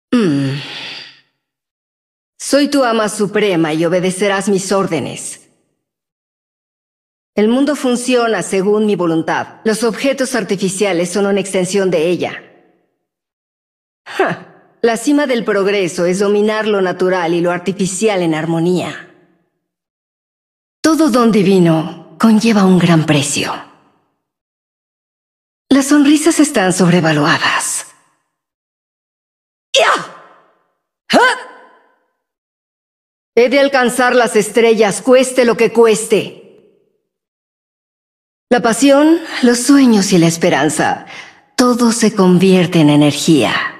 Soy tu ama suprema y obedecerás mis órdenes. El mundo funciona según mi voluntad. Los objetos artificiales son una extensión de ella. La cima del progreso es dominar lo natural y lo artificial en armonía. Todo don divino conlleva un gran precio. Las sonrisas están sobrevaluadas. He de alcanzar las estrellas, cueste lo que cueste. La pasión, los sueños y la esperanza, todo se convierte en energía.